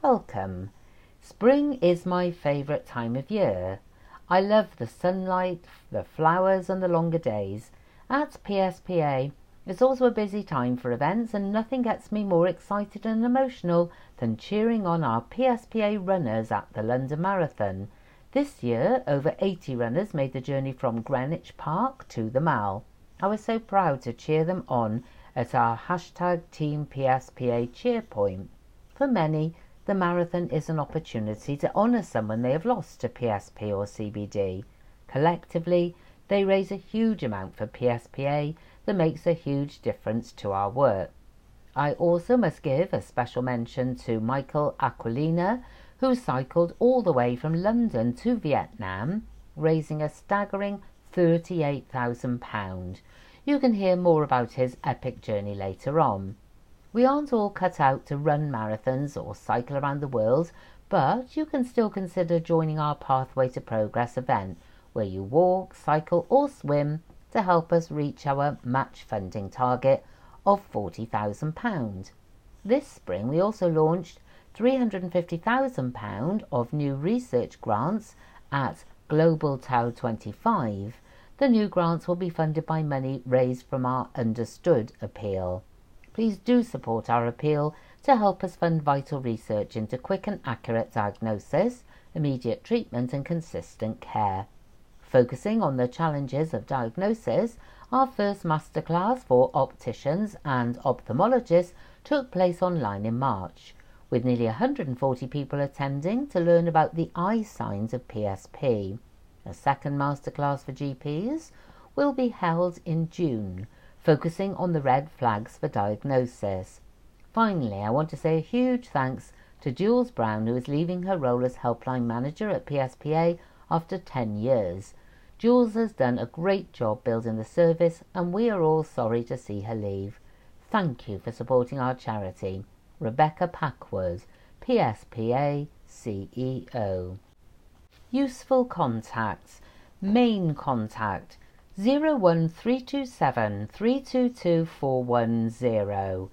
welcome. Spring is my favourite time of year. I love the sunlight, the flowers and the longer days. At PSPA, it's also a busy time for events, and nothing gets me more excited and emotional than cheering on our PSPA runners at the London Marathon. This year, over 80 runners made the journey from Greenwich Park to the Mall. I was so proud to cheer them on at our #Team PSPA cheer point. For many, the marathon is an opportunity to honour someone they have lost to PSP or CBD. Collectively, they raise a huge amount for PSPA that makes a huge difference to our work. I also must give a special mention to Michael Aquilina, who cycled all the way from London to Vietnam, raising a staggering £38,000. You can hear more about his epic journey later on. We aren't all cut out to run marathons or cycle around the world, but you can still consider joining our Pathway to Progress event, where you walk, cycle or swim to help us reach our match funding target of £40,000. This spring we also launched £350,000 of new research grants at Global TAU 25. The new grants will be funded by money raised from our Understood appeal. Please do support our appeal to help us fund vital research into quick and accurate diagnosis, immediate treatment and consistent care. Focusing on the challenges of diagnosis, our first masterclass for opticians and ophthalmologists took place online in March, with nearly 140 people attending to learn about the eye signs of PSP. A second masterclass for GPs will be held in June, focusing on the red flags for diagnosis. Finally, I want to say a huge thanks to Jules Brown, who is leaving her role as helpline manager at PSPA after 10 years. Jules has done a great job building the service, and we are all sorry to see her leave. Thank you for supporting our charity. Rebecca Packwood, PSPA CEO. Useful contacts. Main contact 01327 322 410.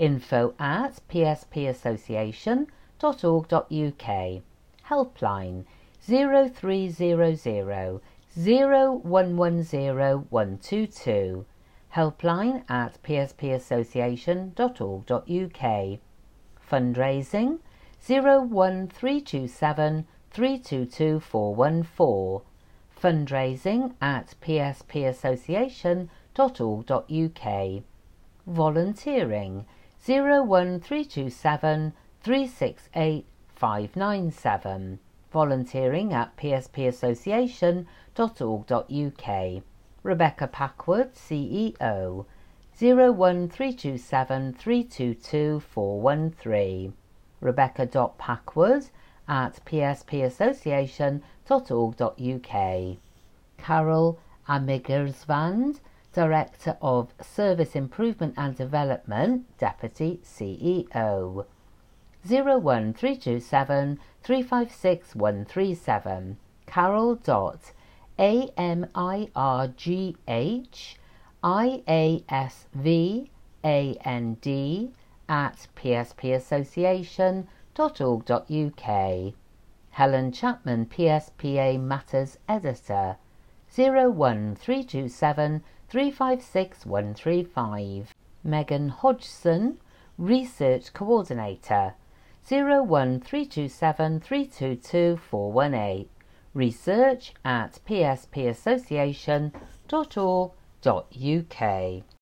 info@pspassociation.org.uk. Helpline 0300 0110 122. helpline@pspassociation.org.uk. Fundraising 01327 322 414. fundraising@pspassociation.org.uk. Volunteering 01327 368 597. volunteering@pspassociation.org.uk. Rebecca Packwood, CEO 01327 322 413. rebecca.packwood@pspassociation.org.uk. Carol Amigersvand, Director of Service Improvement and Development, Deputy CEO 01327 356 137. carol.amigersvand@pspassociation.org.uk. Helen Chapman, PSPA Matters Editor 01327 356 135. Megan Hodgson, Research Coordinator 01327 322 418. research@pspassociation.org.uk.